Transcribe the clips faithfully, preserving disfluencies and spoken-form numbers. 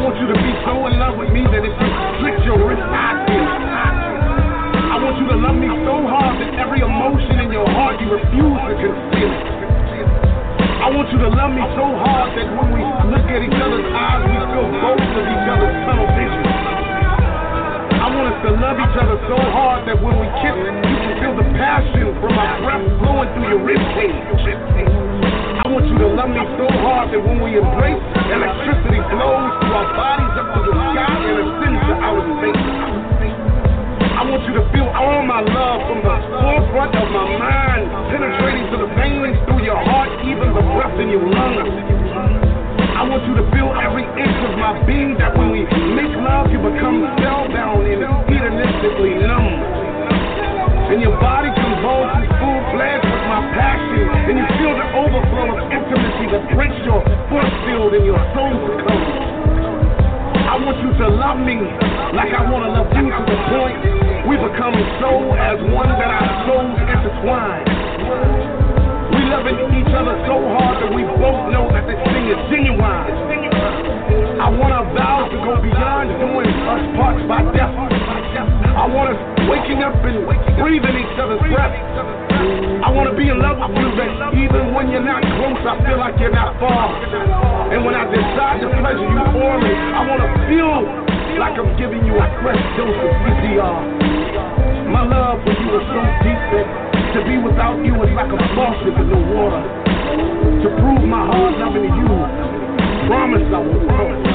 want you to be so in love with me that if you flick your wrist, I feel. I want you to love me so hard that every emotion in your heart you refuse to conceal it. I want you to love me so hard that when we look at each other's eyes, we feel both of each other's tunnel vision. I want us to love each other so hard that when we kiss, you can feel the passion from my breath flowing through your ribcage. I want you to love me so hard that when we embrace, electricity flows through our bodies up to the sky and ascends to outer space. I want you to feel all my love from the forefront of my mind, penetrating to the veins through your heart, even the breath in your lungs. I want you to feel every inch of my being, that when we make love, you become spellbound and hedonistically numb. And your body convulses full-fledged with my passion, and you feel the overflow of intimacy that breaks your force field and your soul succumbs. I want you to love me like I want to love you, to the point we become so as one that our souls intertwine. We loving each other so hard that we both know that this thing is genuine. I want our vows to go beyond doing us parts by death. I want us waking up and breathing each other's breath. I want to be in love with you, that even when you're not close, I feel like you're not far. And when I decide to pleasure you orally, I want to feel like I'm giving you a fresh dose of C P R. My love for you is so deep that to be without you is like a faucet with no water. To prove my hard loving to you, promise I will promise.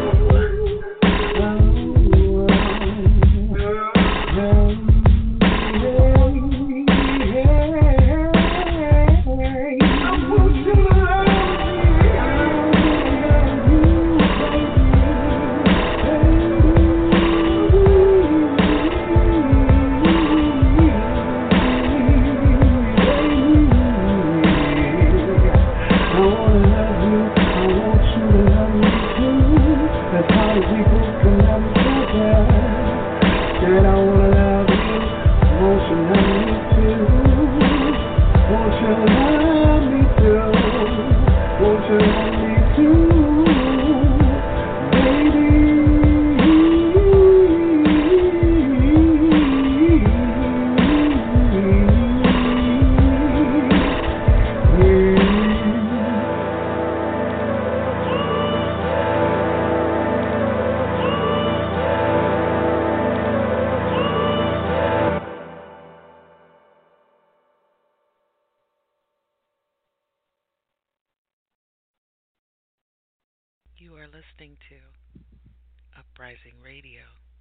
You are listening to Uprising Radio.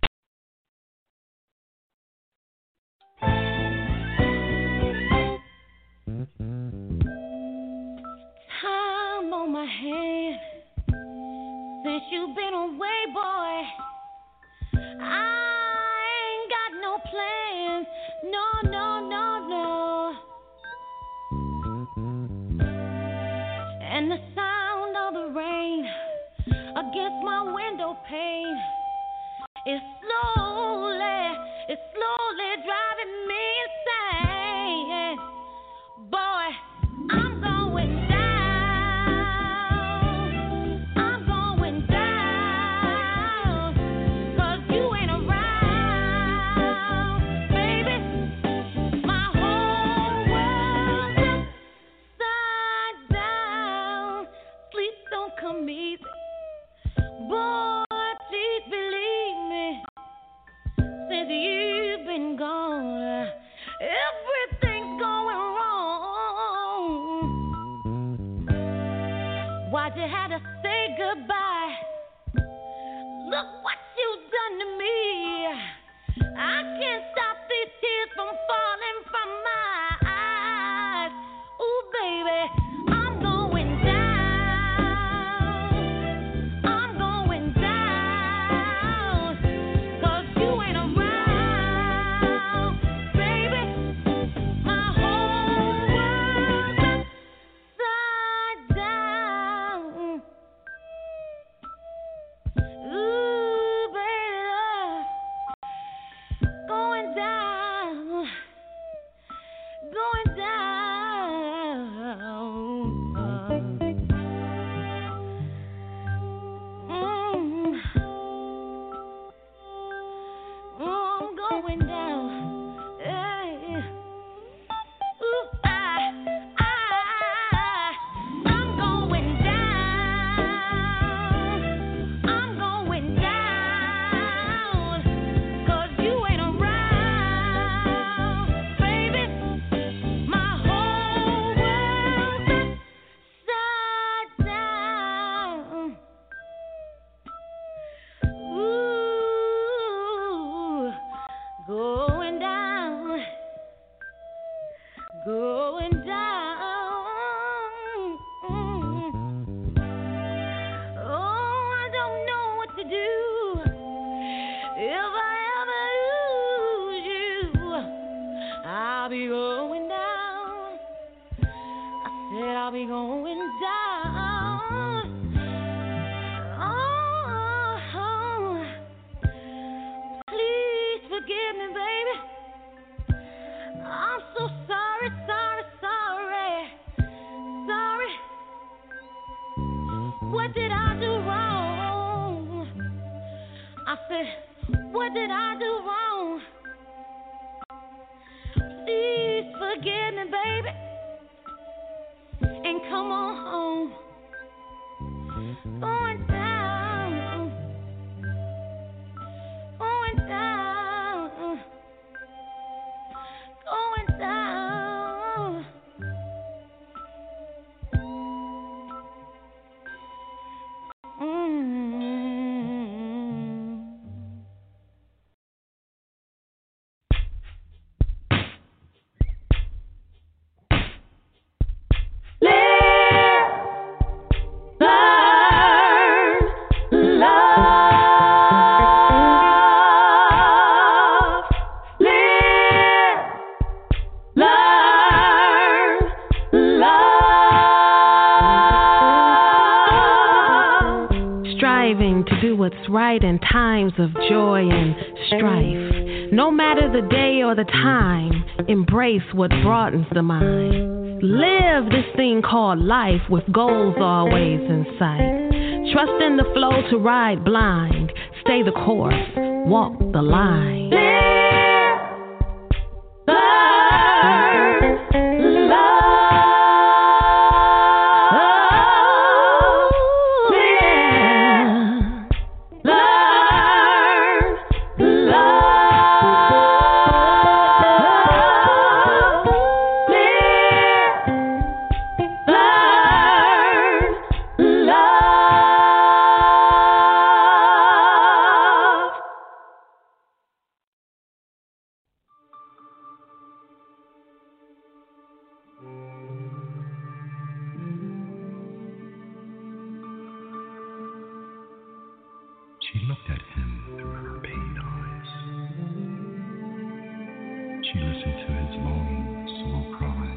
Time on my hand since you've been away, boy. I ain't got no plans, no, no, no, no. And the sound of the rain against my window pane is slowly, it's slowly driving me insane. Boy, I'm going down, I'm going down, 'cause you ain't around, baby. My whole world's upside down. Sleep don't come easy. Boy, please believe me, since you've been gone, everything's going wrong. Why'd you have to say goodbye? Look what you've done to me. I can't stop these tears from falling from my eyes. Ooh, baby, I'm going down. I'm going down. do. If I ever lose you, I'll be going down. I said I'll be going down. Oh, oh. Please forgive me, baby. I'm so sorry, sorry, sorry. Sorry. What did I do wrong? I said, what did I do wrong? Please forgive me, baby, and come on home. Going down, going down, going down. Mm-hmm. What's right in times of joy and strife. No matter the day or the time, embrace what broadens the mind. Live this thing called life with goals always in sight. Trust in the flow to ride blind. Stay the course, walk the line. She looked at him through her pained eyes. She listened to his longing, slow cry,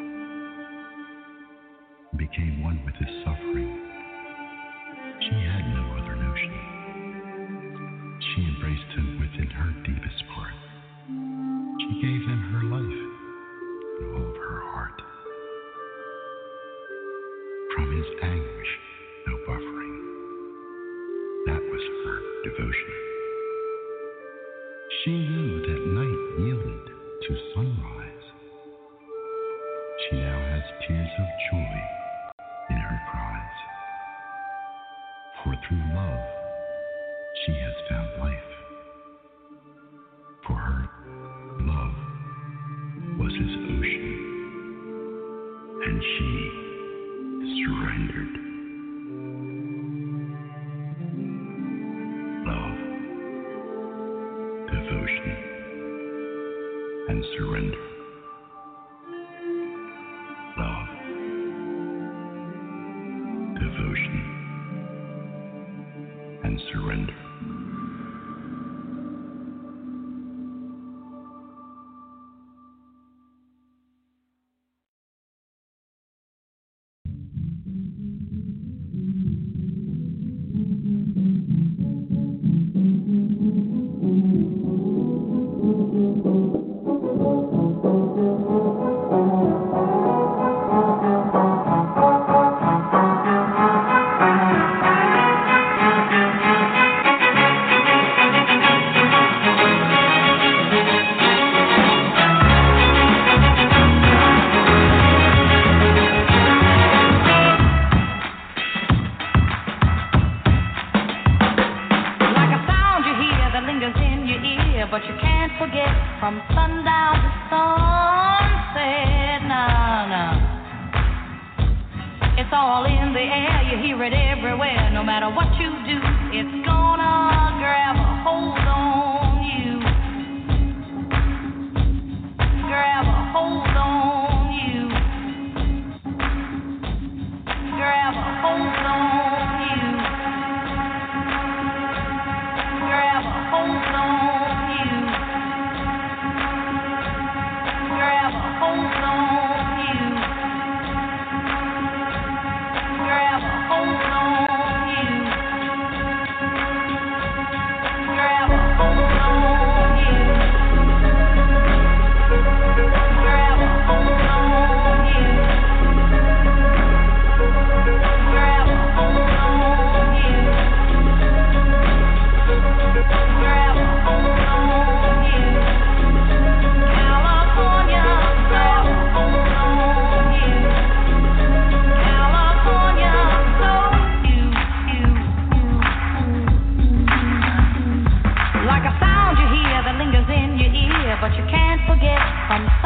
and became one with his suffering. She had no other notion. She embraced him within her deepest part. She gave him her life and all of her heart. From his anguish, no buffering. That was her devotion. She knew that night yielded to sunrise. She now has tears of joy in her cries. For through love, she has found life. For her, love was his ocean, and she surrendered. Love, devotion, and surrender. Love, devotion, and surrender.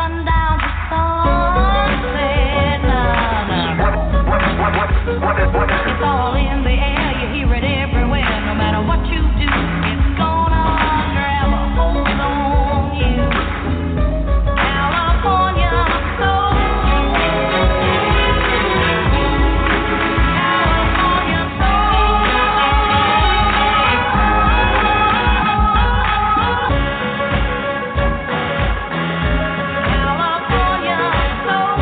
sundown to sunset. Nah, nah. It's all in the air, you hear it everywhere. No matter what you do, it's gonna grab a hold on you. California soul. California soul. California soul.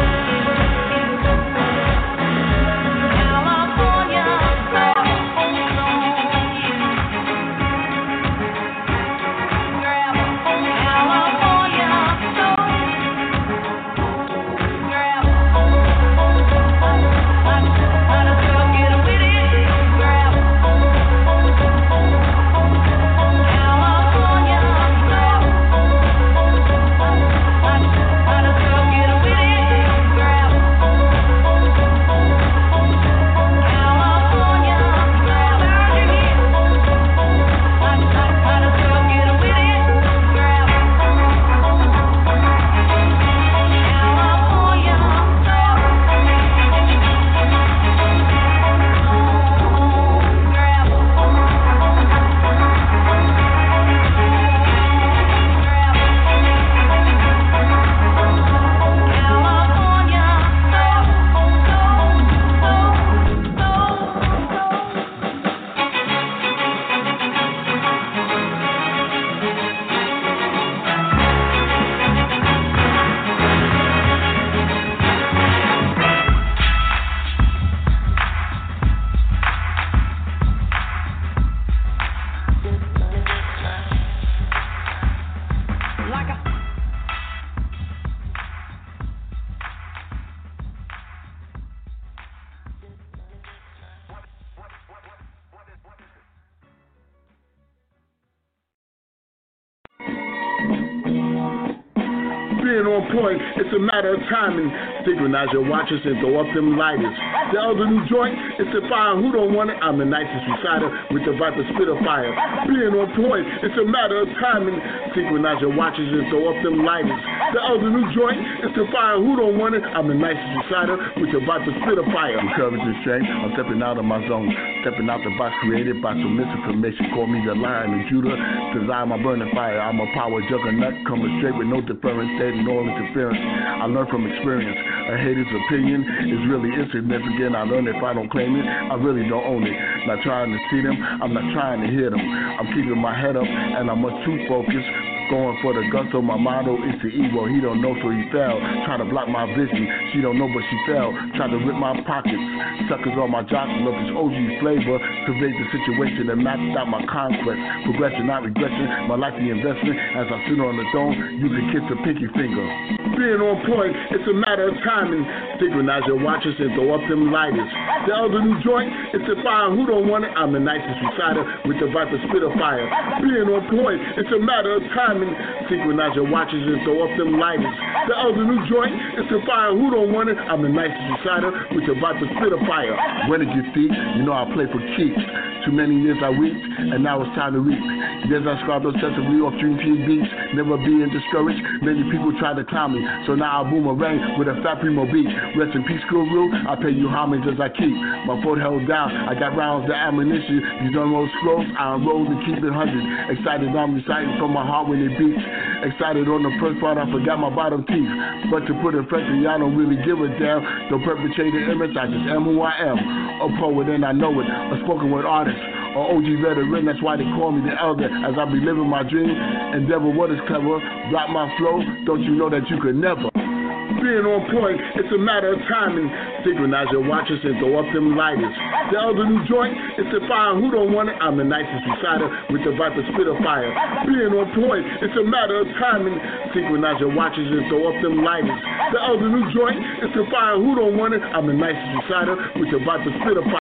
Being on point, it's a matter of timing. Synchronize your watches and throw up them lighters. The other new joint, it's a fire. Who don't want it? I'm the nicest reciter with the Viper spitter fire. Being on point, it's a matter of timing. Synchronize your watches and throw up them lighters. The other new joint, it's a fire. Who don't want it? I'm the nicest reciter with the Viper spitter fire. I'm courage and strength. I'm stepping out of my zone. Stepping out the box created by some misinformation. Call me the Lion of Judah. Design my burning fire. I'm a power juggernaut. Coming straight with no deference. Steady no interference. I learn from experience. A hater's opinion is really insignificant. I learn if I don't claim it, I really don't own it. Not trying to see them, I'm not trying to hear them. I'm keeping my head up and I'm much too focused. Going for the gusto, my motto is to evil. He don't know, so he fell. Try to block my vision. She don't know, but she fell. Try to rip my pockets. Suckers on my jocks love this O G flavor. Pervade the situation and maxed out my conquest. Progression, not regression. My life the investment. As I sit on the throne, you can kiss the pinky finger. Being on point, it's a matter of timing. Synchronize your watches and throw up them lighters. The other new joint, it's a fire. Who don't want it? I'm the nicest reciter with the Viper spitter fire. Being on point, it's a matter of timing. Synchronize your watches and throw up them lighters. The other new joint, it's a fire. Who don't want it? I'm the nicest reciter with the Viper spitter fire. When it gets deep, you know I play for keeps. Too many years I weeped, and now it's time to reap. Years I scribed obsessively off Dream Team beats. Never being discouraged, many people try to clown me. So now I boomerang with a fat primo beat. Rest in peace, Guru, I pay you homage as I keep my foot held down. I got rounds of ammunition. These unrolled scrolls, I unroll and keep it one hundred. Excited, I'm reciting from my heart when it beats. Excited on the first part, I forgot my bottom teeth. But to put it frankly, I don't really give a damn. Don't perpetrate the image, I just am who I am. A poet and I know it, a spoken word artist. An O G veteran, that's why they call me the elder. As I be living my dream, endeavor what is clever. Block my flow, don't you know that you could never. Being on point, it's a matter of timing. Synchronize your watches and throw up them lighters. The other new joint, it's a fire. Who don't want it? I'm the nicest reciter with the Viper spitter fire. Being on point, it's a matter of timing. Synchronize your watches and throw up them lighters. The other new joint, it's a fire. Who don't want it? I'm the nicest reciter with the Viper spitter fire.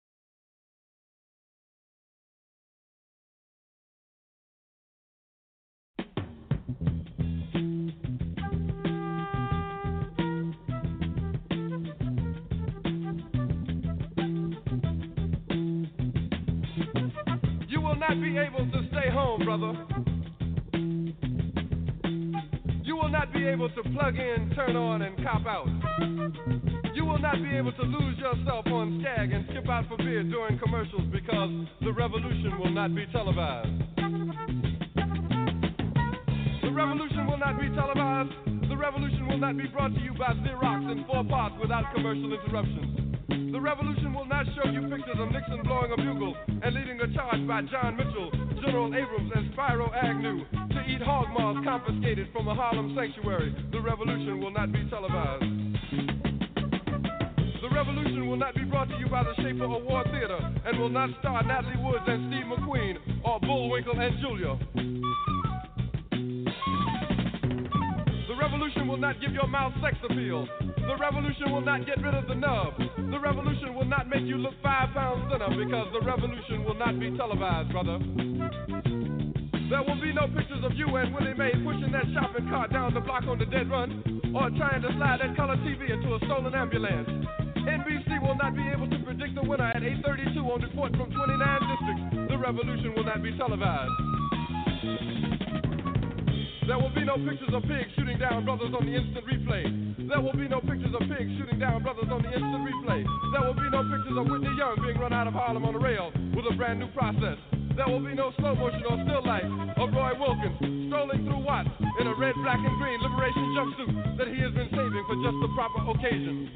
Be able to stay home, brother. You will will not be able to plug in, turn on, and cop out. You will not be able to lose yourself on Skag and skip out for beer during commercials because the revolution will not be televised. The revolution will not be televised. The revolution will not be brought to you by Xerox in four parts without commercial interruptions. The revolution will not show you pictures of Nixon blowing a bugle and leading a charge by John Mitchell, General Abrams, and Spyro Agnew to eat hog maws confiscated from a Harlem sanctuary. The revolution will not be televised. The revolution will not be brought to you by the Schaefer Award Theater and will not star Natalie Woods and Steve McQueen or Bullwinkle and Julia. The revolution will not give your mouth sex appeal. The revolution will not get rid of the nub. The revolution will not make you look five pounds thinner because the revolution will not be televised, brother. There will be no pictures of you and Willie Mae pushing that shopping cart down the block on the dead run or trying to slide that color T V into a stolen ambulance. N B C will not be able to predict the winner at eight thirty-two on report from twenty-nine districts. The revolution will not be televised. There will be no pictures of pigs shooting down brothers on the instant replay. There will be no pictures of pigs shooting down brothers on the instant replay. There will be no pictures of Whitney Young being run out of Harlem on a rail with a brand new process. There will be no slow motion or still life of Roy Wilkins strolling through Watts in a red, black, and green liberation jumpsuit that he has been saving for just the proper occasion.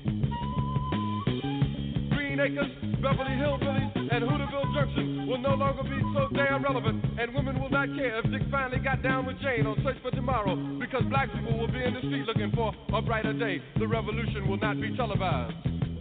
Green Acres, Beverly Hillbillies, and Hooterville Junction will no longer be so damn relevant, and women will not care if Dick finally got down with Jane on Search for Tomorrow, because black people will be in the street looking for a brighter day. The revolution will not be televised.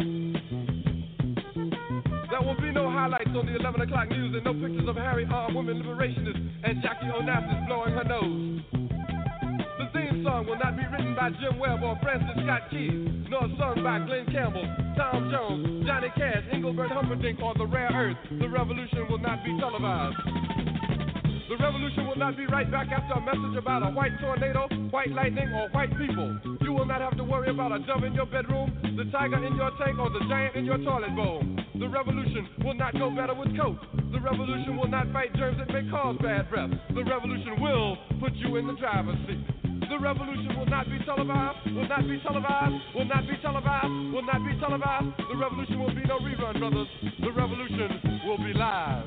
There will be no highlights on the eleven o'clock news and no pictures of Harry armed women liberationists and Jackie Onassis blowing her nose. The theme song will not be written by Jim Webb or Francis Scott Keys, nor sung by Glenn Campbell, Tom Jones, Johnny Cash, Engelbert Humperdinck, or The Rare Earth. The revolution will not be televised. The revolution will not be right back after a message about a white tornado, white lightning, or white people. You will not have to worry about a dove in your bedroom, the tiger in your tank, or the giant in your toilet bowl. The revolution will not go better with coke. The revolution will not fight germs that may cause bad breath. The revolution will put you in the driver's seat. The revolution will not be televised, will not be televised, will not be televised, will not be televised. The revolution will be no rerun, brothers. The revolution will be live.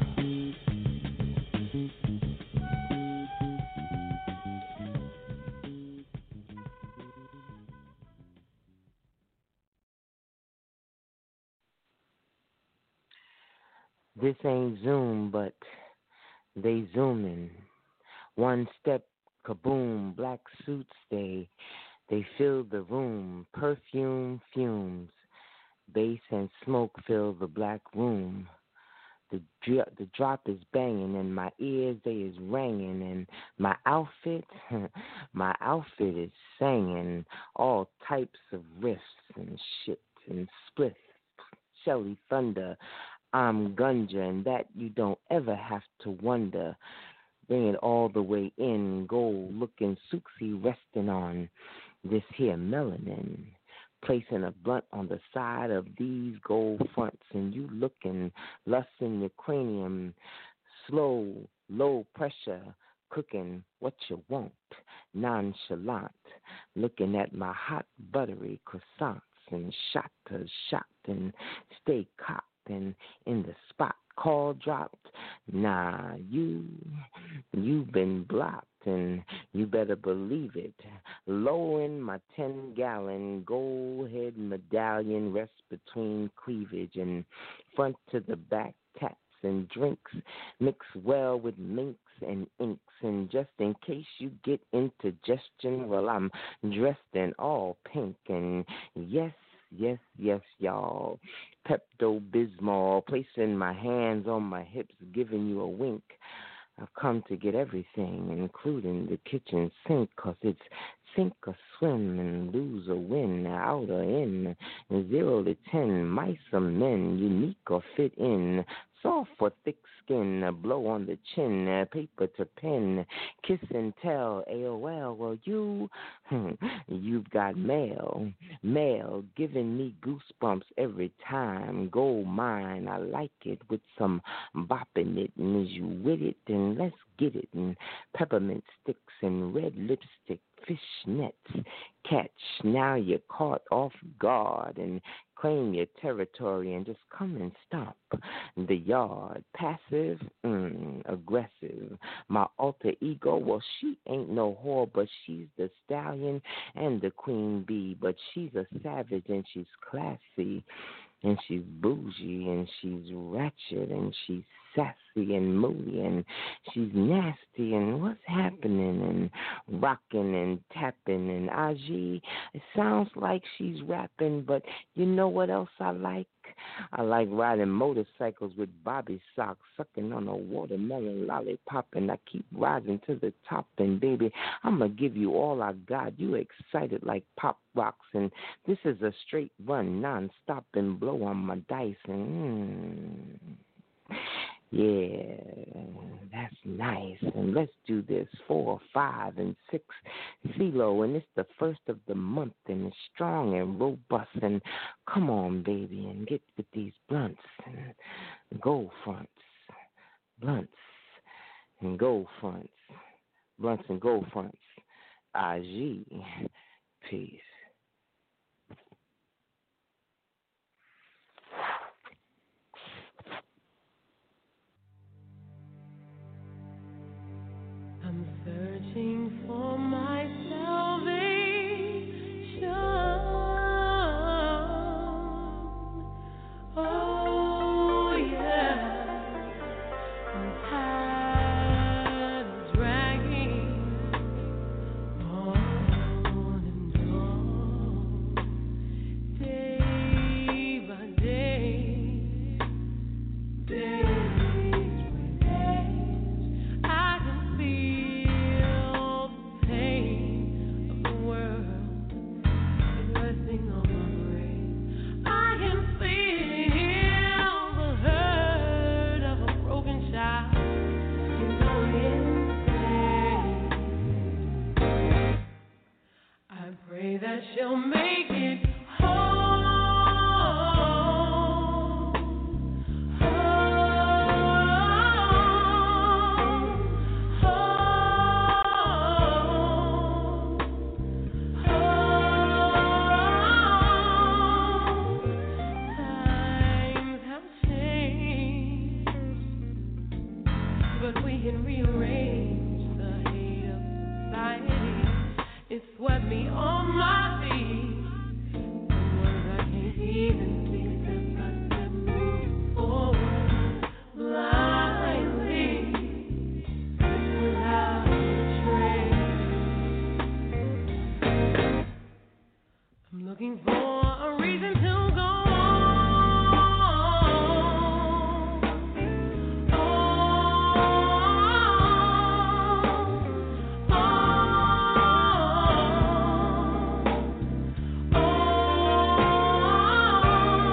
This ain't Zoom, but they zooming. One step, kaboom, black suits, they they fill the room. Perfume fumes, bass and smoke fill the black room. The dri- the drop is banging and my ears they is ringing and my outfit, my outfit is singing all types of riffs and shit and spliff, Shelly Thunder. I'm Gunja, and that you don't ever have to wonder. Bring it all the way in, gold looking Suxy resting on this here melanin. Placing a blunt on the side of these gold fronts, and you looking, lust in your cranium, slow, low pressure, cooking what you want, nonchalant, looking at my hot buttery croissants and shot to shot and stay cocked. And in the spot call dropped, nah, you, you've been blocked, and you better believe it. Low in my ten-gallon gold-head medallion rests between cleavage and front to the back taps and drinks mix well with minks and inks, and just in case you get indigestion, well, I'm dressed in all pink, and yes, Yes, yes, y'all. Pepto-Bismol, placing my hands on my hips, giving you a wink. I've come to get everything, including the kitchen sink, 'cause it's sink or swim and lose or win, out or in, zero to ten, mice or men, unique or fit in, soft or thick skin, a blow on the chin, uh, paper to pen, kiss and tell, A O L, well, you, you've got mail, mail, giving me goosebumps every time, gold mine, I like it, with some bop in it, and is you with it, and let's get it, and peppermint sticks and red lipstick, fishnets catch. Now you're caught off guard and claim your territory and just come and stomp the yard. Passive, mm, aggressive. My alter ego, well, she ain't no whore, but she's the stallion and the queen bee. But she's a savage and she's classy. And she's bougie, and she's ratchet, and she's sassy and moody, and she's nasty, and what's happening, and rocking and tapping, and Aji, it sounds like she's rapping, but you know what else I like? I like riding motorcycles with bobby socks, sucking on a watermelon lollipop, and I keep rising to the top, and baby, I'm going to give you all I got. You excited like pop rocks, and this is a straight run, non-stop, and blow on my dice, and mm, yeah, that's nice, and let's do this, four, five, and six, CeeLo, and it's the first of the month, and it's strong and robust, and come on, baby, and get with these blunts, and gold fronts, blunts, and gold fronts, blunts and gold fronts, I G, peace. I'm searching for my salvation. Oh, yeah. I'm tired of dragging on and on, day by day, day. That she'll make it home, home, home, home. Times have changed, but we can rearrange the hate of society. It swept me on my feet. The words I can't even see step by step, move forward blindly without a trace. I'm looking for a reason to go on.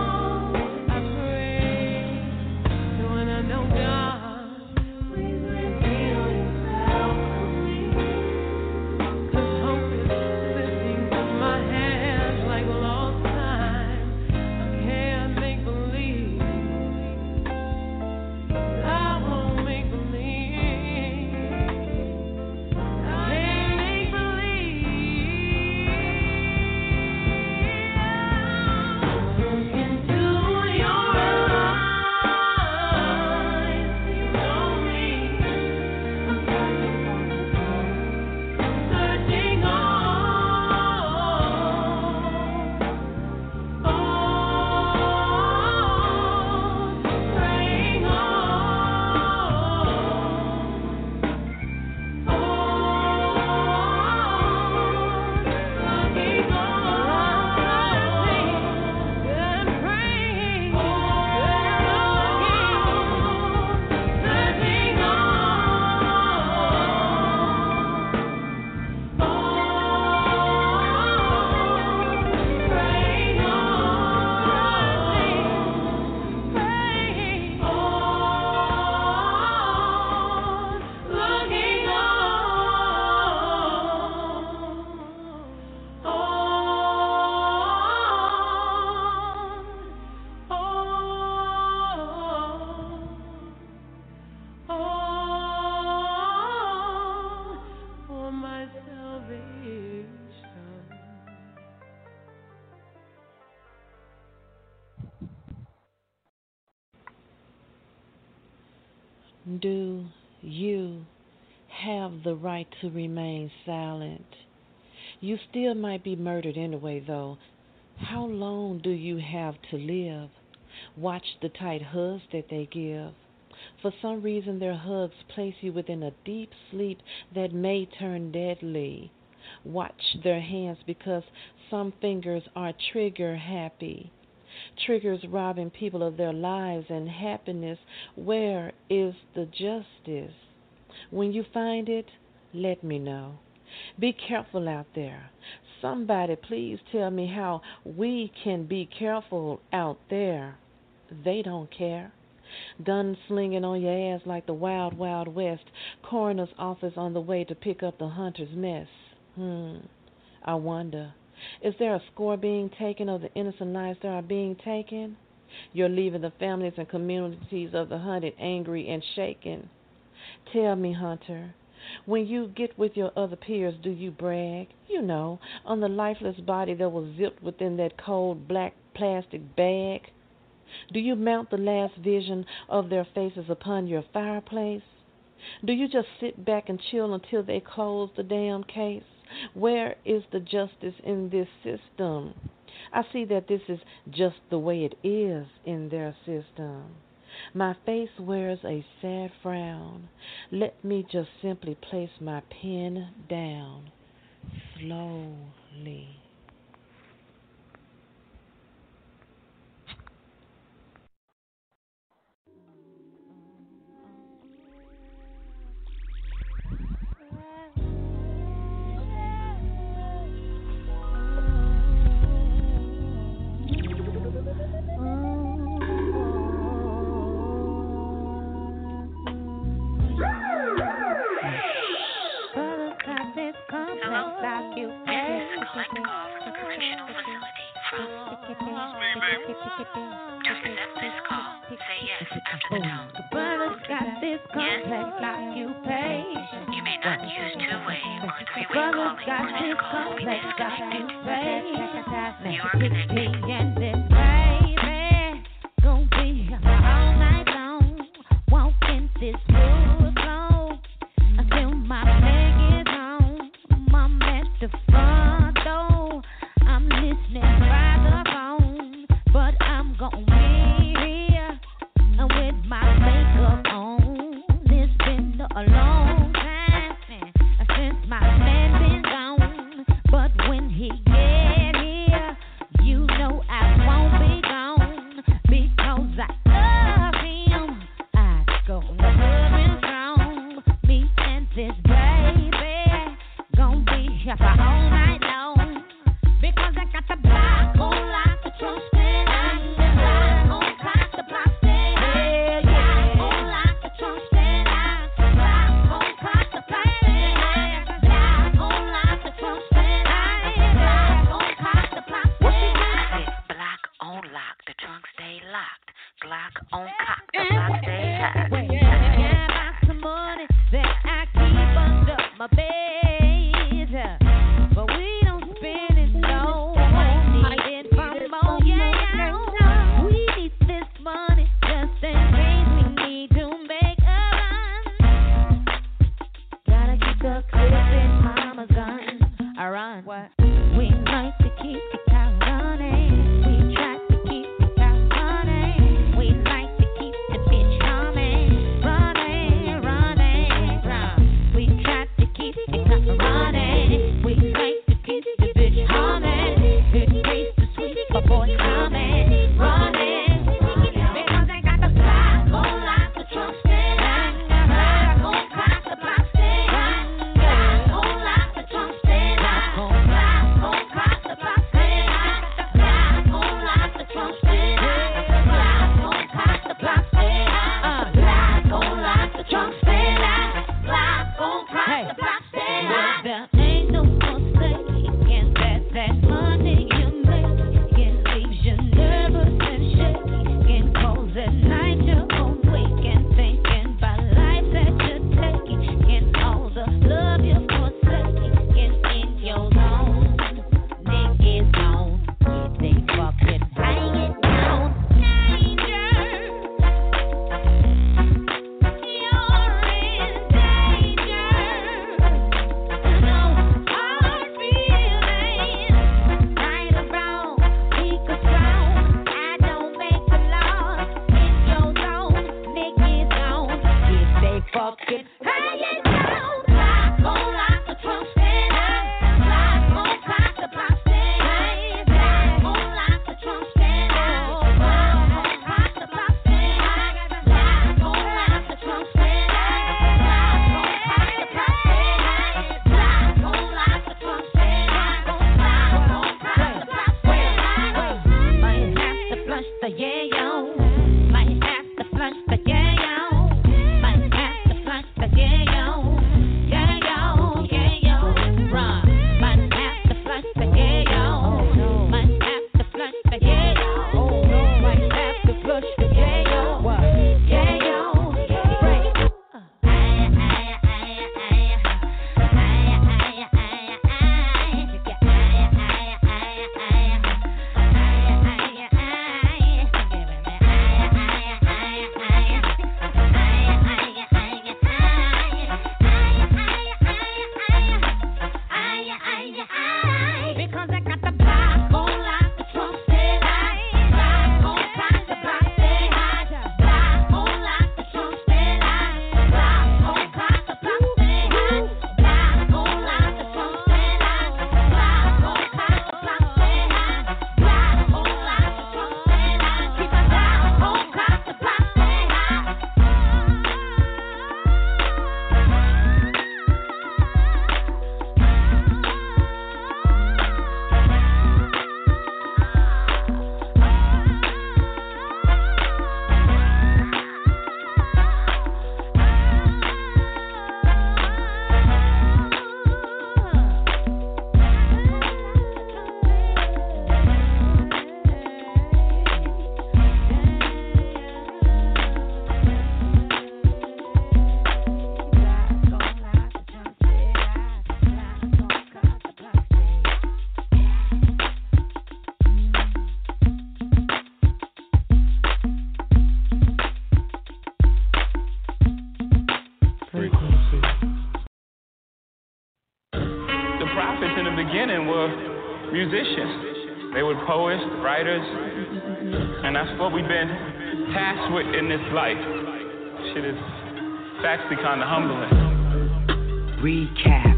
Do you have the right to remain silent? You still might be murdered anyway, though. How long do you have to live? Watch the tight hugs that they give. For some reason, their hugs place you within a deep sleep that may turn deadly. Watch their hands because some fingers are trigger happy. Triggers robbing people of their lives and happiness. Where is the justice? When you find it, let me know. Be careful out there. Somebody please tell me how we can be careful out there. They don't care. Guns slinging on your ass like the wild, wild west. Coroner's office on the way to pick up the hunter's mess. Hmm, I wonder, is there a score being taken of the innocent lives that are being taken? You're leaving the families and communities of the hunted angry and shaken. Tell me, Hunter, when you get with your other peers, do you brag, you know, on the lifeless body that was zipped within that cold black plastic bag? Do you mount the last vision of their faces upon your fireplace? Do you just sit back and chill until they close the damn case? Where is the justice in this system? I see that this is just the way it is in their system. My face wears a sad frown. Let me just simply place my pen down slowly. Just accept this call. Say yes after the tone. The brother's got this complex like you pay. You may not use two-way or three-way calling for this call to be disconnected. You are connected. And this baby gon' be all night long. Walking this blue flow until my leg is on. I'm at the front door. I'm listening by the phone, but I'm gon' be here with my makeup on. It's been a long time since my man been gone, but when he get here, you know I won't be gone because I love him. I gonna love him strong. Me and this baby gon' be here for all night long because I got the block on lock, the trunk stand out, the block on clock, the block stand out, block on lock, the trunk stand out, block on clock, the block stand out, block on lock, the trunk stand out, block on clock, the block stand out. Block on lock, the trunk stay locked. Block on cock, the block stay high. Yeah, about some money that I keep under my bed, but we don't spend it so. Need it from more, yeah. We need this money just in case we need to make a run. Gotta keep the clip in mama's gun. I run. What? We like to keep the car running. We try to keep the car running. We like to keep the bitch humming. Running, running, run. We try to keep the car running. We like to keep the bitch humming. It tastes the sweet, but boy, coming, running. Because I got the block on lock, the trunk stand out. Block on clock, the block stand out. Block on lock, the trunk stand out. Block on clock, the block stand out. Block on lock, the trunk stand out. Block on clock, the block stand out. Block on lock, the trunk stand out. Block on clock, the block stand out. There ain't no mistaking that that money you make can leave you nervous and shaky, can cause at night you're awake and thinking about life that you're taking, can all the love you're forsaking, can in your zone, niggas on, if they fucking bang it down, danger, you're musicians. They were poets, writers, and that's what we've been tasked with in this life. Shit is, it's actually kind of humbling. Recap.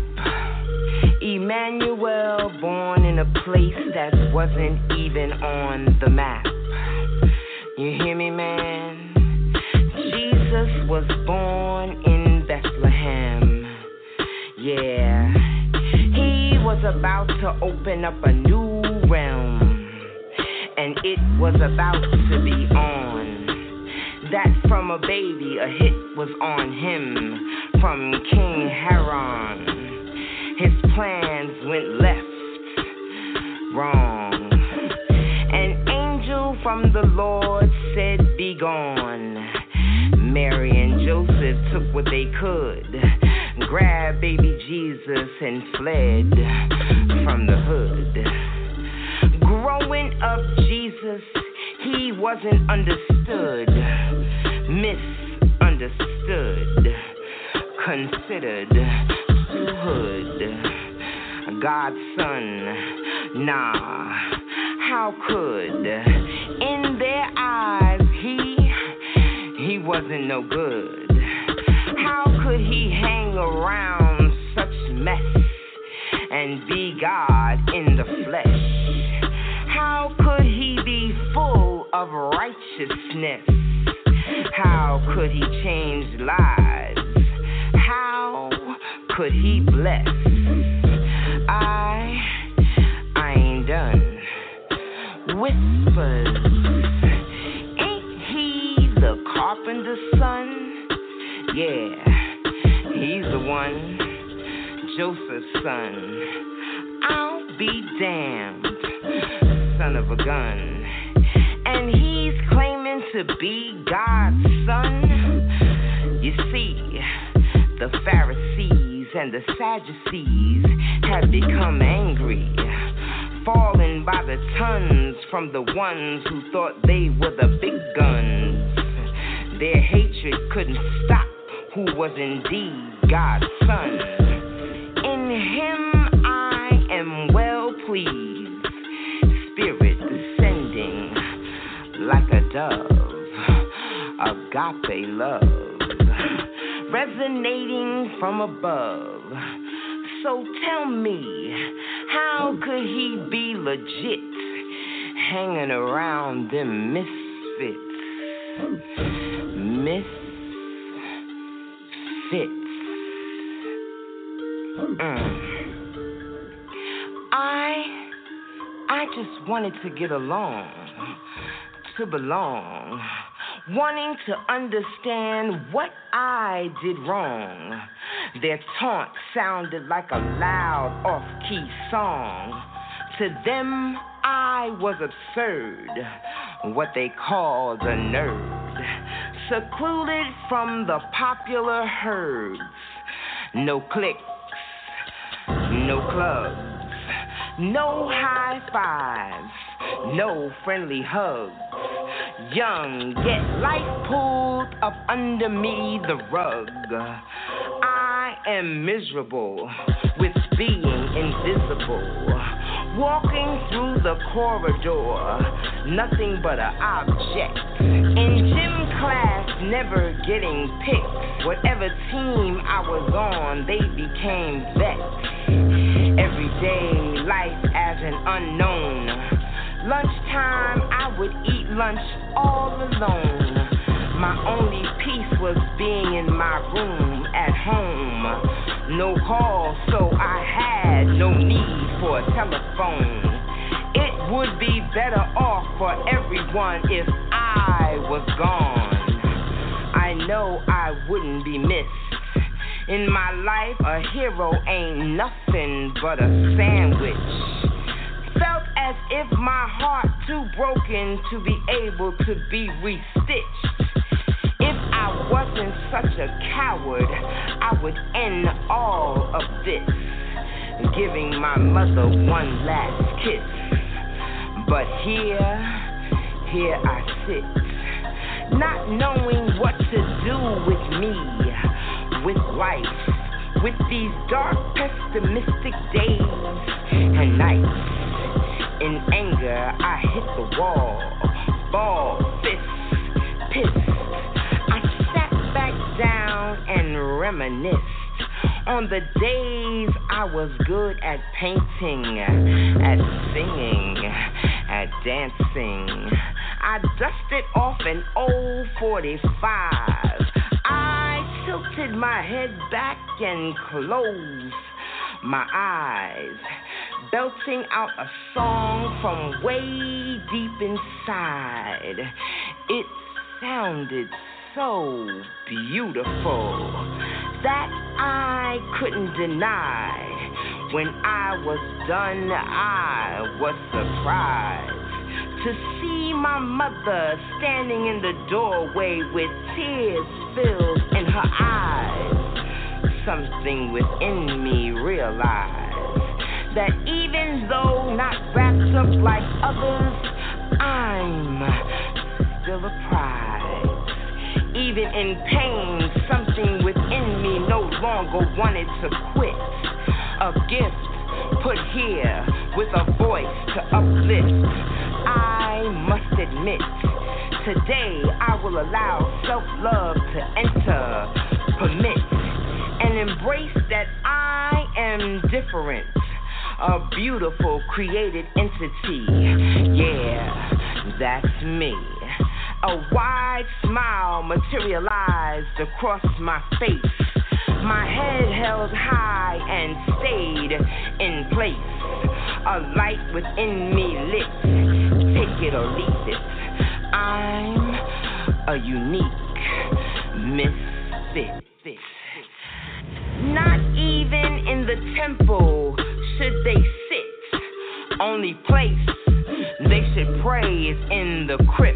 Emmanuel, born in a place that wasn't even on the map. You hear me, man? Jesus was born in Bethlehem. Yeah. He was about to open up a new realm, and it was about to be on. That from a baby, a hit was on him from King Haran. His plans went left, wrong. An angel from the Lord said, be gone. Mary and Joseph took what they could, grabbed baby Jesus and fled from the hood. Growing up, Jesus, he wasn't understood, misunderstood, considered too hood. God's son, nah, how could? In their eyes, he, he wasn't no good. How could he hang around such mess and be God in the flesh? How could he be full of righteousness? How could he change lives? How could he bless? I, I ain't done. Whispers, ain't he the carpenter's son? Yeah, he's the one, Joseph's son. I'll be damned, son of a gun. And he's claiming to be God's son. You see, the Pharisees and the Sadducees had become angry, falling by the tons from the ones who thought they were the big guns. Their hatred couldn't stop who was indeed God's son. In him I am well pleased, spirit descending like a dove, agape love, resonating from above. So tell me, how could he be legit, hanging around them misfits? Misfits. Mm. I, I just wanted to get along, to belong, wanting to understand what I did wrong. Their taunt sounded like a loud, off-key song. To them, I was absurd, what they called a nerd, secluded from the popular herds. No cliques, no clubs, no high fives, no friendly hugs. Young, yet life pulled up under me the rug. I am miserable with being invisible. Walking through the corridor, nothing but an object. In gym class, never getting picked. Whatever team I was on, they became vets. Everyday life as an unknown. Lunchtime, I would eat lunch all alone. My only peace was being in my room at home. No call, so I had no need for a telephone. It would be better off for everyone if I was gone. I know I wouldn't be missed. In my life, a hero ain't nothing but a sandwich. Felt as if my heart too broken to be able to be restitched. If I wasn't such a coward, I would end all of this, giving my mother one last kiss. But here, here I sit, not knowing what to do with me, with life, with these dark, pessimistic days and nights. In anger, I hit the wall, ball, fist, pissed. I sat back down and reminisced on the days I was good at painting, at singing, at dancing. I dusted off an old forty-five. I tilted my head back and closed my eyes, belting out a song from way deep inside. It sounded so beautiful that I couldn't deny. When I was done, I was surprised to see my mother standing in the doorway with tears filled in her eyes. Something within me realized that even though not wrapped up like others, I'm still a prize. Even in pain, something within me no longer wanted to quit. A gift put here with a voice to uplift. I must admit, today I will allow self-love to enter, permit, and embrace that I am different. A beautiful created entity. Yeah, that's me. A wide smile materialized across my face. My head held high and stayed in place. A light within me lit. Take it or leave it. I'm a unique misfit. Not even in the temple should they sit. Only place they should pray is in the crypt.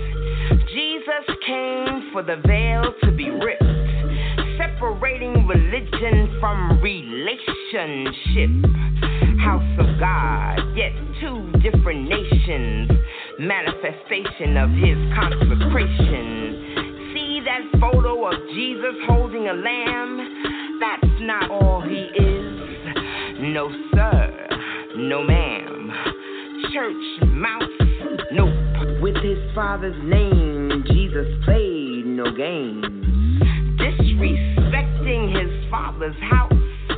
Jesus came for the veil to be ripped, separating religion from relationship. House of God, yet two different nations, manifestation of his consecration. See that photo of Jesus holding a lamb? That's not all he is. No sir, no ma'am. Church mouse, nope. With his father's name, Jesus played no games. Disrespect building his father's house.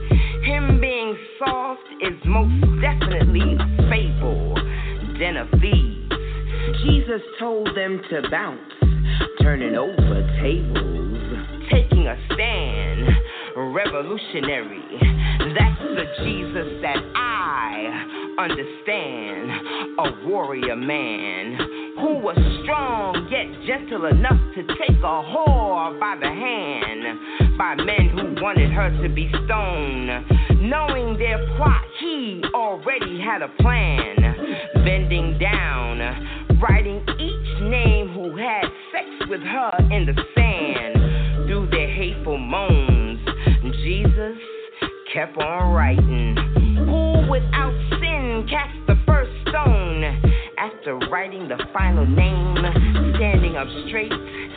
Him being soft is most definitely a fable, den of thieves. Jesus told them to bounce, turning over tables, taking a stand, revolutionary. That's the Jesus that I understand, a warrior man who was strong yet gentle enough to take a whore by the hand, by men who wanted her to be stoned. Knowing their plot, he already had a plan, bending down, writing each name who had sex with her in the sand. Through their hateful moans, Jesus kept on writing. Who without sin cast the first stone? After writing the final name, standing up straight,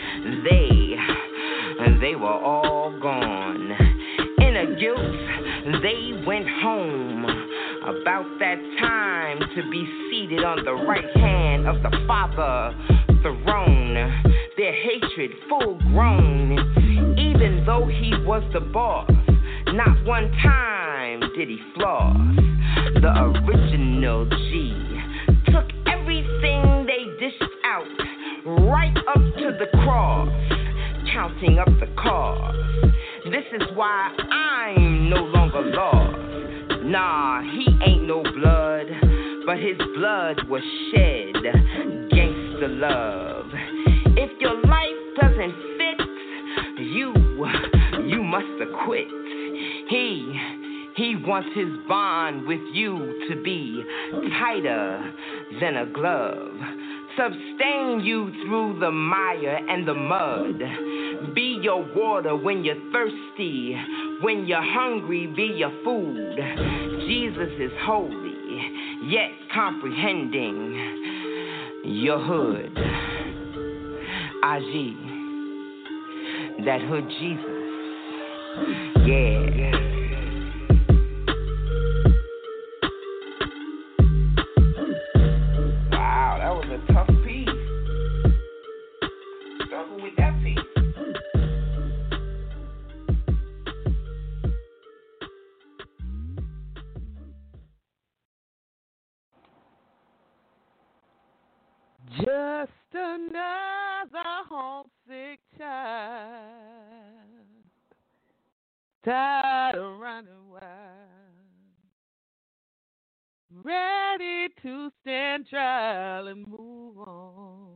they, they were all gone. In a guilt, they went home. About that time to be seated on the right hand of the Father throne. Their hatred full grown. Even though he was the boss, not one time did he floss. The original G took everything they dished out right up to the cross, counting up the cost. This is why I'm no longer lost. Nah, he ain't no blood, but his blood was shed. Gangsta love. If your life doesn't fit, you, you must have quit. He, he wants his bond with you to be tighter than a glove. Sustain you through the mire and the mud. Be your water when you're thirsty. When you're hungry, be your food. Jesus is holy, yet comprehending your hood. Aji, that hood Jesus. Yeah. Just another homesick child, tired of running wild, ready to stand trial and move on.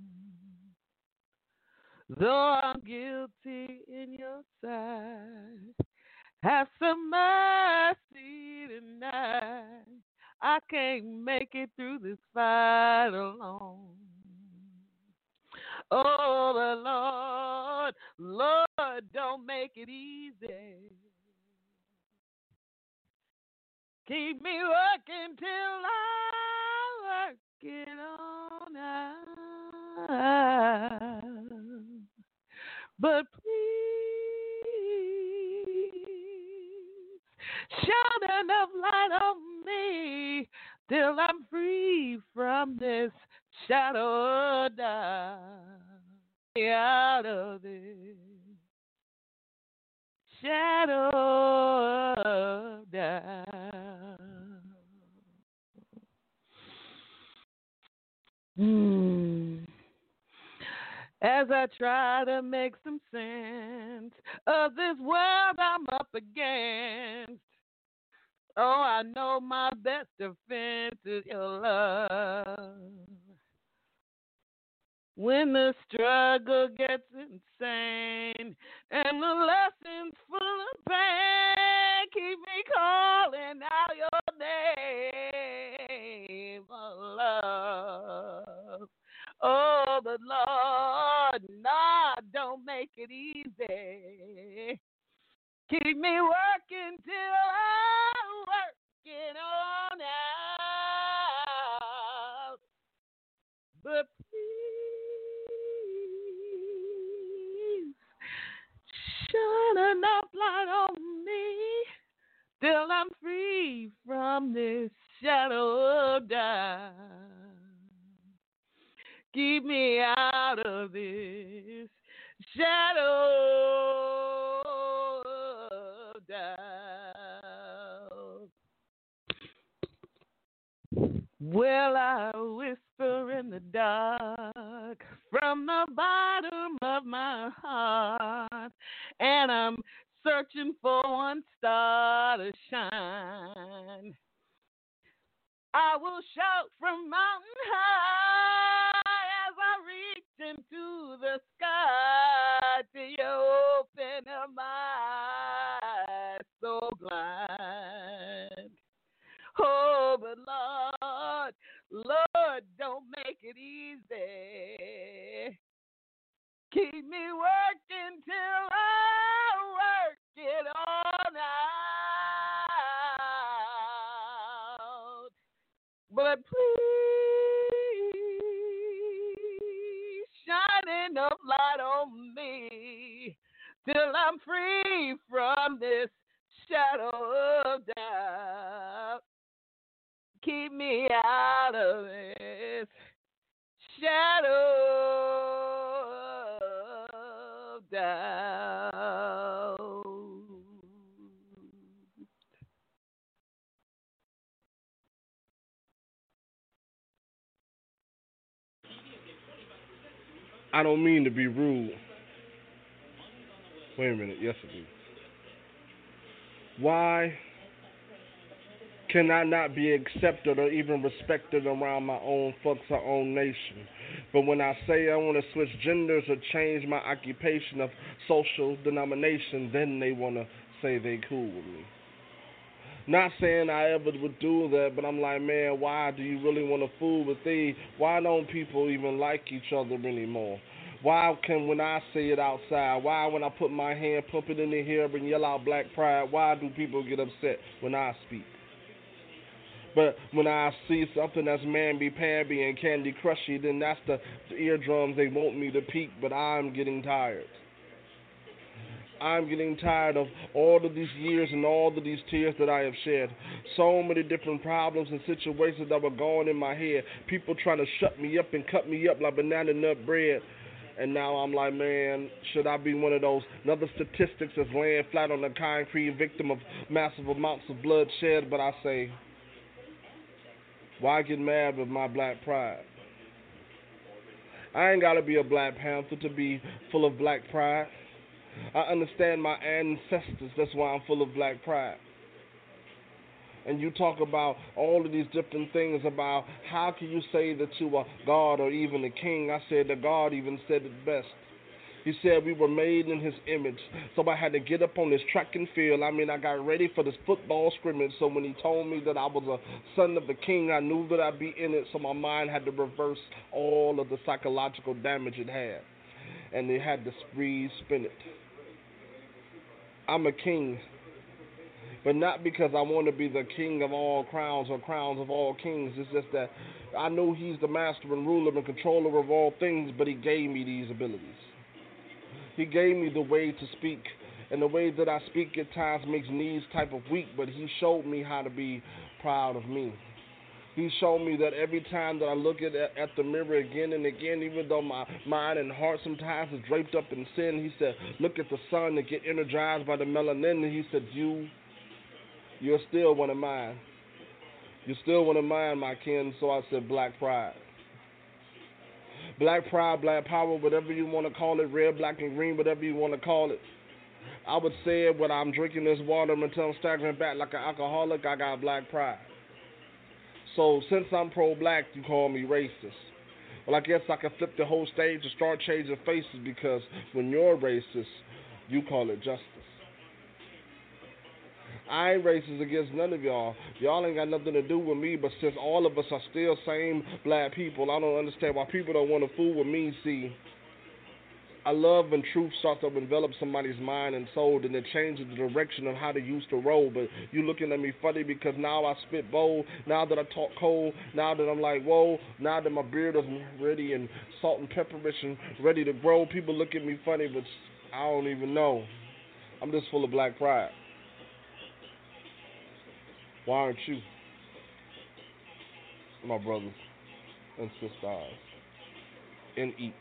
Though I'm guilty in your sight, have some mercy tonight. I can't make it through this fight alone. Oh, the Lord, Lord, don't make it easy. Keep me working till I work it on out. But please, shine enough light on me till I'm free from this shadow of doubt. Out of this shadow of doubt. Hmm. As I try to make some sense of this world I'm up against. Oh, I know my best defense is your love. When the struggle gets insane and the lessons full of pain, keep me calling out your name, oh love. Oh, the Lord, nah, don't make it easy. Keep me working till I'm working on out. But please, shine enough light on me till I'm free from this shadow of doubt. Keep me out of this shadow doubt. Well, I whisper in the dark from the bottom of my heart, and I'm searching for one star to shine. I will shout from mountain high as I reach into the sky till you open up my eyes so blind. Oh, but Lord, Lord, don't make it easy. Keep me working till I work it all out. But please shine enough light on me till I'm free from this shadow of doubt. Keep me out of this shadow of doubt. I don't mean to be rude. Wait a minute, yes it is. Why can I not be accepted or even respected around my own folks or own nation? But when I say I want to switch genders or change my occupation of social denomination, then they want to say they cool with me. Not saying I ever would do that, but I'm like, man, why do you really want to fool with these? Why don't people even like each other anymore? Why can, when I say it outside, why when I put my hand, pump it in the air and yell out black pride, why do people get upset when I speak? But when I see something that's mamby-pamby and Candy Crushy, then that's the, the eardrums they want me to peak, but I'm getting tired. I'm getting tired of all of these years and all of these tears that I have shed. So many different problems and situations that were going in my head. People trying to shut me up and cut me up like banana nut bread. And now I'm like, man, should I be one of those another statistics that's laying flat on the concrete, victim of massive amounts of bloodshed? But I say, why get mad with my black pride? I ain't got to be a Black Panther to be full of black pride. I understand my ancestors, that's why I'm full of black pride. And you talk about all of these different things about how can you say that you are God or even a king. I said that God even said it best. He said we were made in his image. So I had to get up on this track and field. I mean, I got ready for this football scrimmage. So when he told me that I was a son of the king, I knew that I'd be in it. So my mind had to reverse all of the psychological damage it had. And it had to re-spin it. I'm a king. But not because I want to be the king of all crowns or crowns of all kings. It's just that I know he's the master and ruler and controller of all things, but he gave me these abilities. He gave me the way to speak, and the way that I speak at times makes knees type of weak, but he showed me how to be proud of me. He showed me that every time that I look at at the mirror again and again, even though my mind and heart sometimes is draped up in sin, he said, look at the sun and get energized by the melanin, and he said, you, you're still one of mine. You're still one of mine, my kin, so I said black pride. Black pride, black power, whatever you want to call it, red, black, and green, whatever you want to call it. I would say it when I'm drinking this water until I'm staggering back like an alcoholic, I got black pride. So since I'm pro-black, you call me racist. Well, I guess I can flip the whole stage and start changing faces because when you're racist, you call it justice. I ain't racist against none of y'all. Y'all ain't got nothing to do with me, but since all of us are still same black people, I don't understand why people don't want to fool with me. See, I love when truth starts to envelop somebody's mind and soul, and it changes the direction of how they used to roll. But you looking at me funny because now I spit bold, now that I talk cold, now that I'm like, whoa, now that my beard is ready and salt and pepperish and ready to grow, people look at me funny, but I don't even know. I'm just full of black pride. Why aren't you, my brothers and sisters, in eat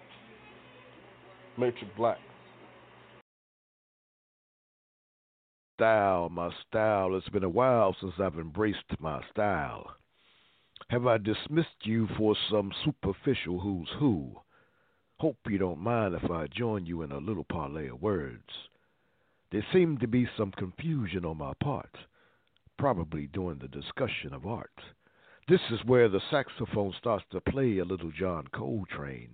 Matrix Black? style, my style. It's been a while since I've embraced my style. Have I dismissed you for some superficial who's who? Hope you don't mind if I join you in a little parley of words. There seemed to be some confusion on my part, probably during the discussion of art. This is where the saxophone starts to play a little John Coltrane.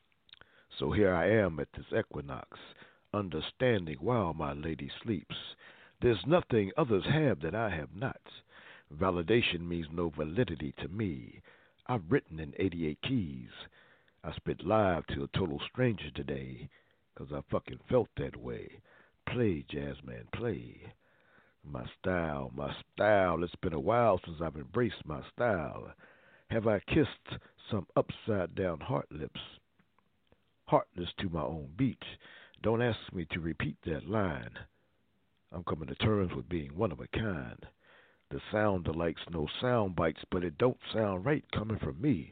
So here I am at this equinox, understanding while my lady sleeps. There's nothing others have that I have not. Validation means no validity to me. I've written in eighty-eight keys. I spit live to a total stranger today, 'cause I fucking felt that way. Play, jazz man, play. My style, my style. It's been a while since I've embraced my style. Have I kissed some upside-down heart lips? Heartless to my own beat. Don't ask me to repeat that line. I'm coming to terms with being one of a kind. The sound alikes no sound bites, but it don't sound right coming from me.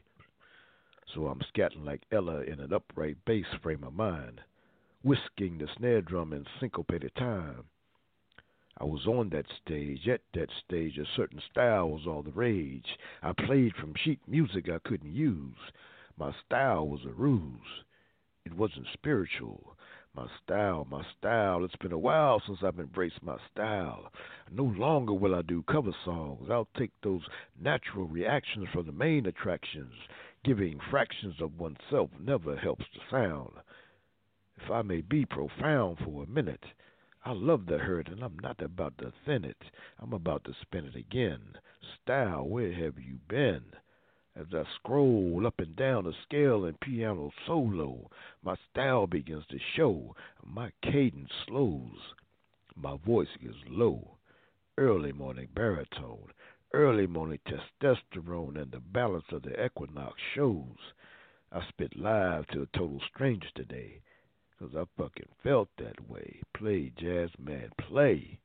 So I'm scatting like Ella in an upright bass frame of mind, whisking the snare drum in syncopated time. I was on that stage, at that stage, a certain style was all the rage. I played from sheet music I couldn't use. My style was a ruse. It wasn't spiritual. My style, my style, it's been a while since I've embraced my style. No longer will I do cover songs. I'll take those natural reactions from the main attractions. Giving fractions of oneself never helps the sound. If I may be profound for a minute, I love the hurt and I'm not about to thin it. I'm about to spin it again. Style, where have you been? As I scroll up and down the scale in piano solo, my style begins to show. My cadence slows. My voice gets low. Early morning baritone. Early morning testosterone and the balance of the equinox shows. I spit live to a total stranger today, 'cause I fucking felt that way. Play, jazz man, play.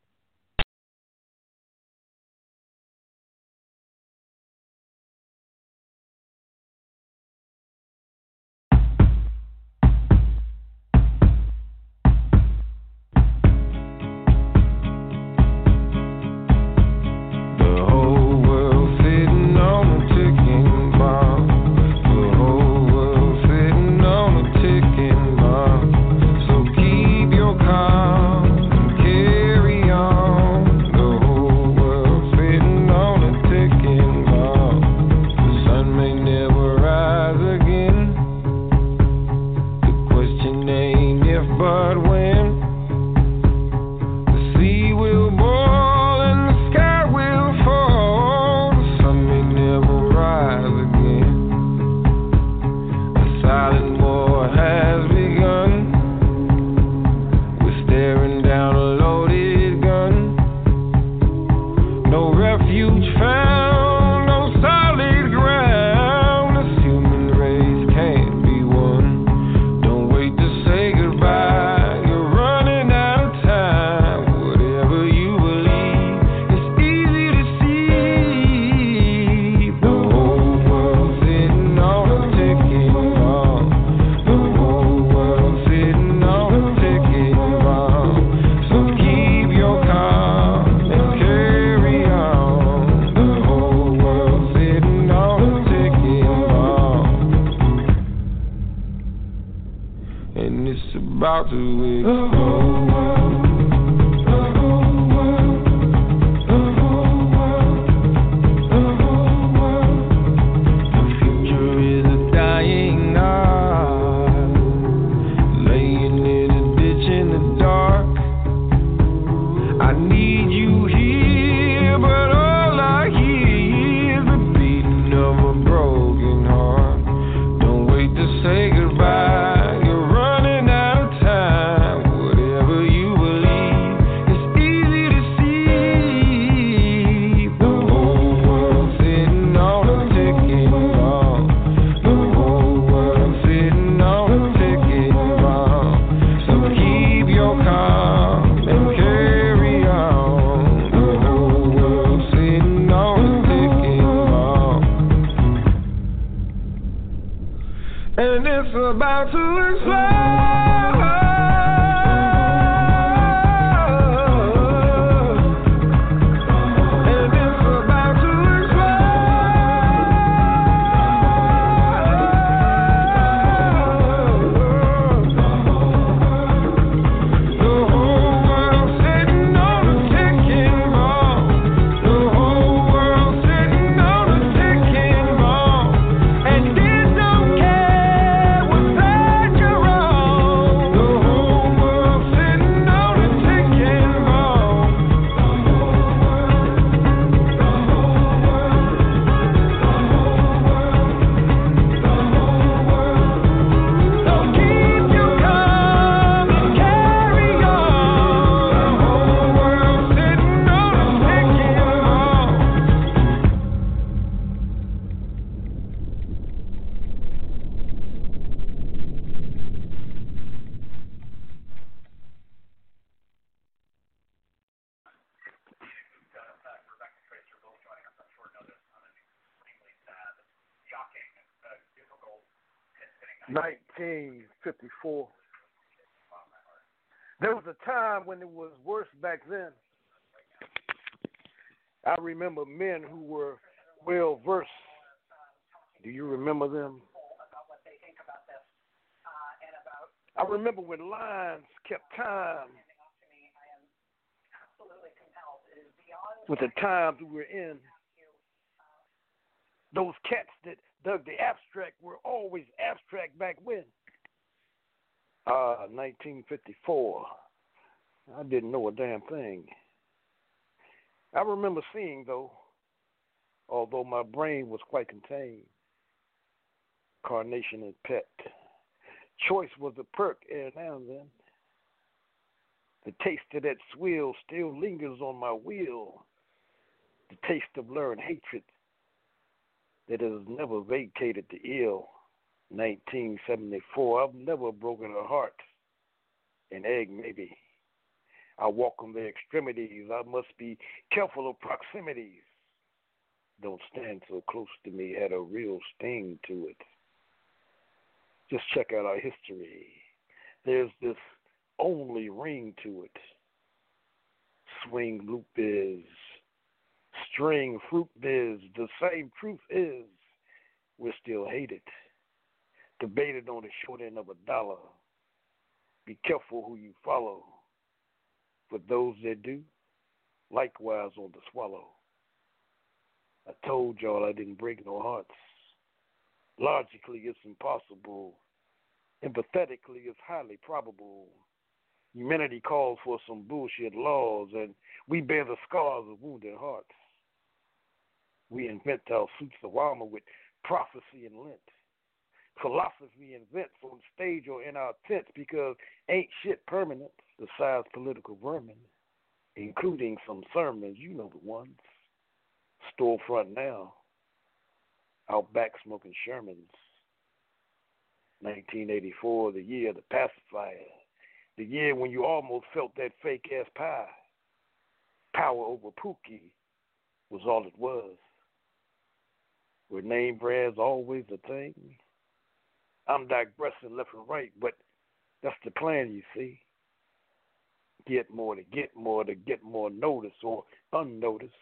nineteen fifty-four. There was a time when it was worse back then. I remember men who were well versed. Do you remember them? I remember when lines kept time with the times we were in. Those cats that dug the abstract were always abstract back when. Ah, uh, nineteen fifty-four. I didn't know a damn thing. I remember seeing, though, although my brain was quite contained, Carnation and Pet. Choice was a perk every now and then. The taste of that swill still lingers on my wheel. The taste of learned hatred that has never vacated the ill. nineteen seventy-four. I've never broken a heart. An egg, maybe. I walk on the extremities. I must be careful of proximities. Don't stand so close to me. Had a real sting to it. Just check out our history. There's this only ring to it. Swing loop is, string fruit biz. The same truth is, we're still hated. Debated on the short end of a dollar. Be careful who you follow. For those that do, likewise on the swallow. I told y'all I didn't break no hearts. Logically, it's impossible. Empathetically, it's highly probable. Humanity calls for some bullshit laws, and we bear the scars of wounded hearts. We invent our suits of armor with prophecy and lint. Philosophy invents on stage or in our tents because ain't shit permanent besides political vermin, including some sermons, you know the ones. Storefront now, out back smoking Shermans. nineteen eighty-four, the year of the pacifier, the year when you almost felt that fake-ass pie. Power over Pookie was all it was. Were name brands always a thing? I'm digressing left and right, but that's the plan, you see. Get more to get more to get more notice or unnoticed.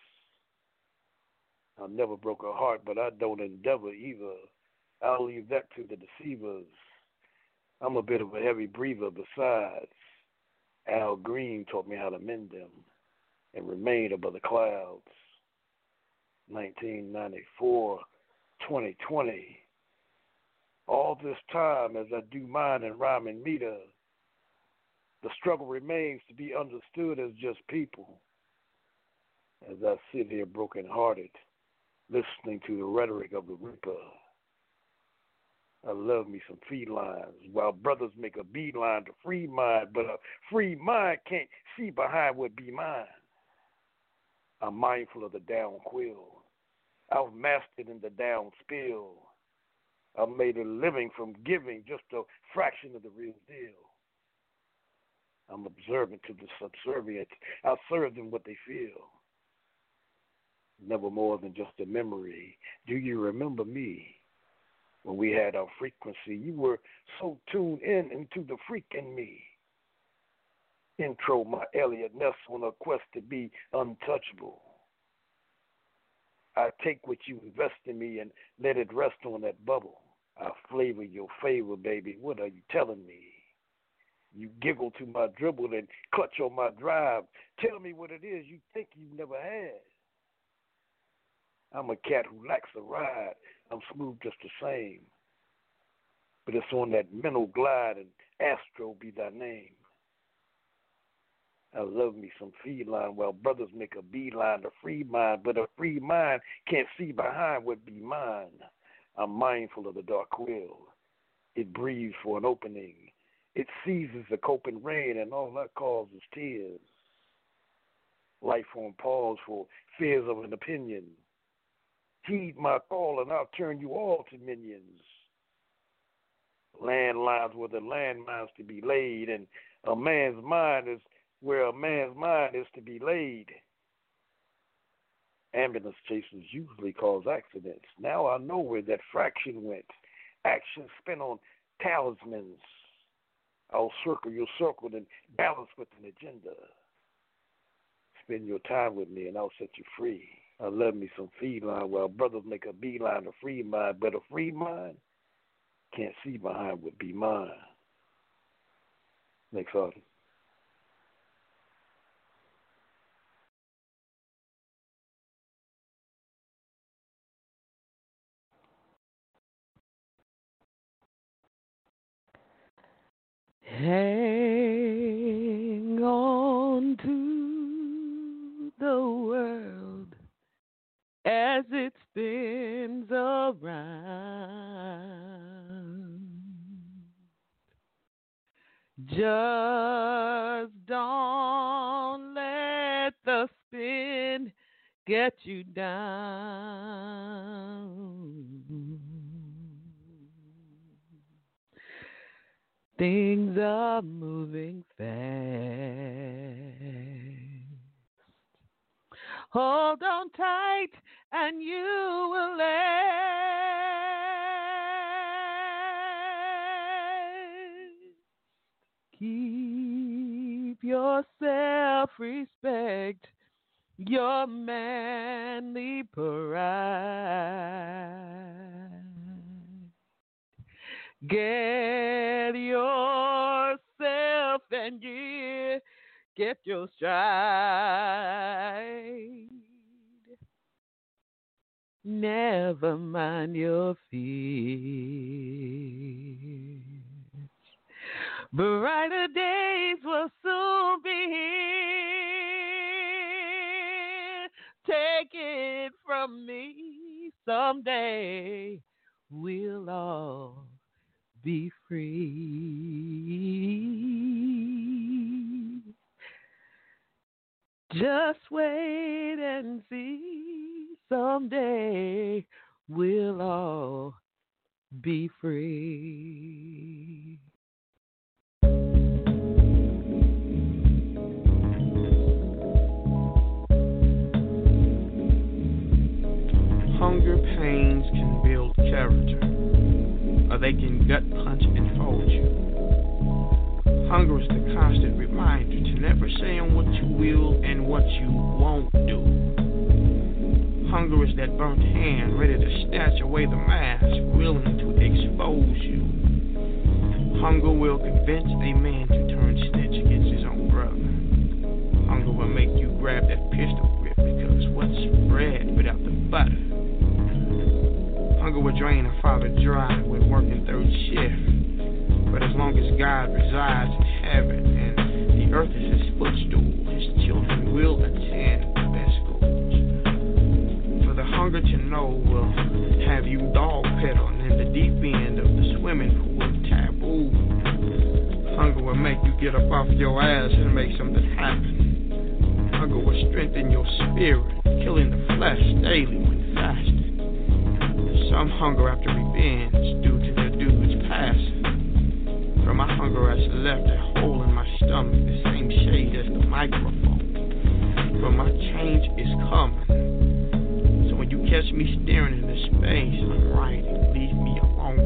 I never broke a heart, but I don't endeavor either. I'll leave that to the deceivers. I'm a bit of a heavy breather besides. Al Green taught me how to mend them and remain above the clouds. nineteen ninety-four, twenty twenty. All this time as I do mine and rhyme and meter, the struggle remains to be understood as just people. As I sit here broken-hearted, listening to the rhetoric of the Reaper, I love me some felines, while brothers make a beeline to free mind, but a free mind can't see behind what be mine. I'm mindful of the down quill. I've mastered in the down spill. I've made a living from giving just a fraction of the real deal. I'm observant to the subservient. I serve them what they feel. Never more than just a memory. Do you remember me? When we had our frequency, you were so tuned in into the freak in me. Intro my Elliot Ness on a quest to be untouchable. I take what you invest in me and let it rest on that bubble. I flavor your favor, baby. What are you telling me? You giggle to my dribble and clutch on my drive. Tell me what it is you think you never had. I'm a cat who lacks a ride. I'm smooth just the same. But it's on that mental glide, and Astro be thy name. I love me some feline while brothers make a beeline to free mind, but a free mind can't see behind what be mine. I'm mindful of the dark quill. It breathes for an opening. It seizes the coping rain, and all that causes tears. Life on pause for fears of an opinion. Heed my call, and I'll turn you all to minions. Landlines where the landmines to be laid, and a man's mind is where a man's mind is to be laid. Ambulance chases usually cause accidents. Now I know where that fraction went. Action spent on talismans. I'll circle your circle and balance with an agenda. Spend your time with me and I'll set you free. I love me some feline while brothers make a beeline to free mind, but a free mind can't see behind what be mine. Next artist. Hang on to the world as it spins around. Just don't let the spin get you down. Things are moving fast. Hold on tight and you will last. Keep your self-respect, your manly pride. Get yourself and get, get your stride. Never mind your fears. Brighter days will soon be here. Take it from me, someday we'll all be free. Just wait and see. Someday we'll all be free. Hunger pains can build character, or they can gut punch and fold you. Hunger is the constant reminder to never say on what you will and what you won't do. Hunger is that burnt hand ready to snatch away the mask, willing to expose you. Hunger will convince a man to turn snitch against his own brother. Hunger will make you grab that pistol grip because what's bread without the butter? Hunger will drain a father dry when working third shift. But as long as God resides in heaven and the earth is his footstool, his children will attend the best schools. For the hunger to know will have you dog pedaling in the deep end of the swimming pool of taboo. Hunger will make you get up off your ass and make something happen. Hunger will strengthen your spirit, killing the flesh daily when fasting. Some hunger after revenge due to their dudes passing. For my hunger has left a hole in my stomach, the same shade as the microphone. For my change is coming. So when you catch me staring into space, I'm writing, leave me alone.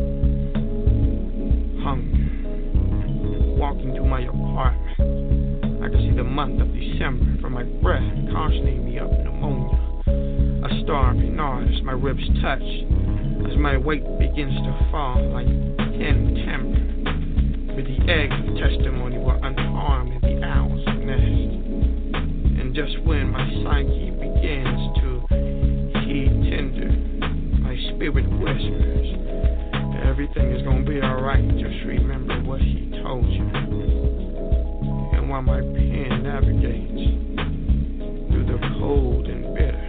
Hunger. Walking through my apartment, I can see the month of December from my breath constantly me up pneumonia. A starving artist, my ribs touch as my weight begins to fall like tin timber. But the eggs of testimony were unharmed in the owl's nest. And just when my psyche begins to heed tender, my spirit whispers, everything is gonna be alright, just remember what he told you. And while my pen navigates through the cold and bitter,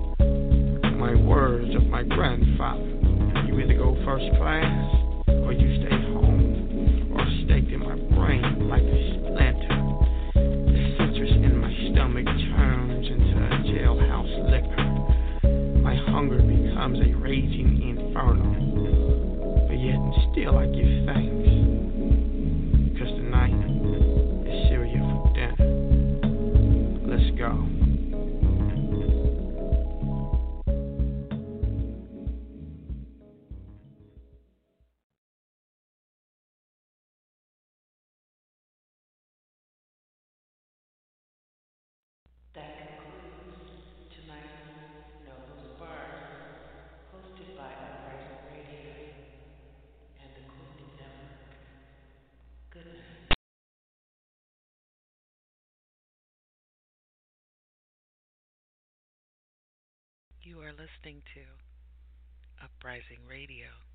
my words of my grandfather, you either go first class or you stay home, or staked in my brain like a splinter. The citrus in my stomach turns into a jailhouse liquor. My hunger becomes a raging inferno, but yet and still I give thanks, because tonight is cereal for dinner. Let's go. You are listening to Uprising Radio.